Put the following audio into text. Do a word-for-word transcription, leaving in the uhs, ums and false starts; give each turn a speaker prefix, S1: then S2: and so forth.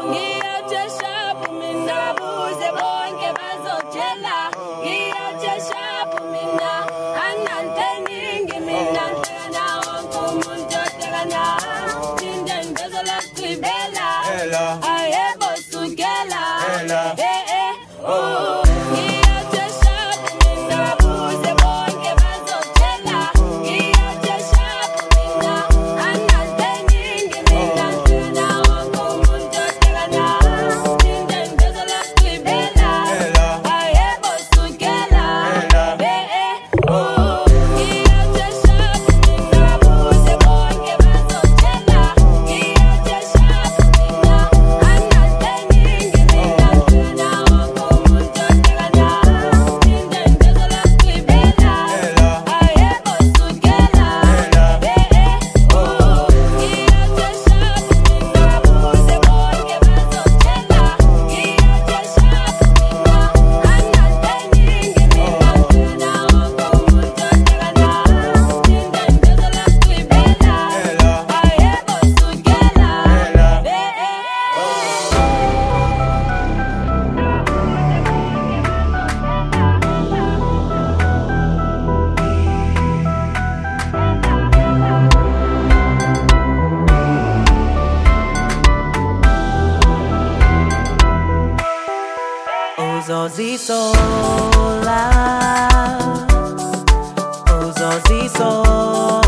S1: ngiyatsheshapu mina buze bonke bazotshela ngiyatsheshapu mina ananteningi mina ntena wonke umuntu otekana tinde ngibezela sigcibela ayebo sukela eh eh oh ngiyatsheshapu mina buze bonke bazotshela ngiyatsheshapu mina ananteningi mina ntena wonke umuntu otekana tinde ngibezela sigcibela ayebo sukela eh eh oh ngiyatsheshapu mina buze bonke bazotshela ngiyatsheshapu mina ananteningi mina ntena wonke umuntu otekana tinde ngibezela sigcibela ayebo sukela eh eh oh ngiyatsheshapu mina buze bonke bazotshela ngiyatsheshapu mina ananteningi mina ntena wonke umuntu otekana tinde ngibezela sigcibela ayebo sukela eh
S2: Uzozisola, uzozisola.